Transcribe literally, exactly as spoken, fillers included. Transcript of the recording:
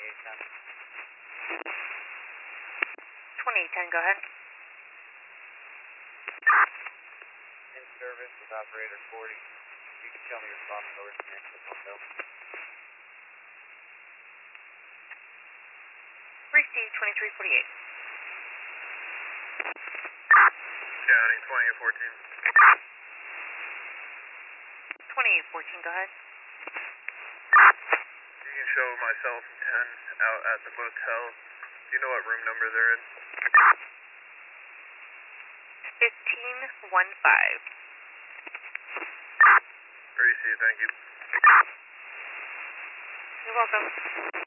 twenty-eight ten. twenty-eight ten, go ahead. In service with operator forty. You can tell me your spot north and exit hotel. Receive twenty-three forty-eight. County twenty-eight fourteen. twenty-eight fourteen, go ahead. You can show myself and ten out at the motel. Do you know what room number they're in? fifteen one five. Receive, thank you. You're welcome.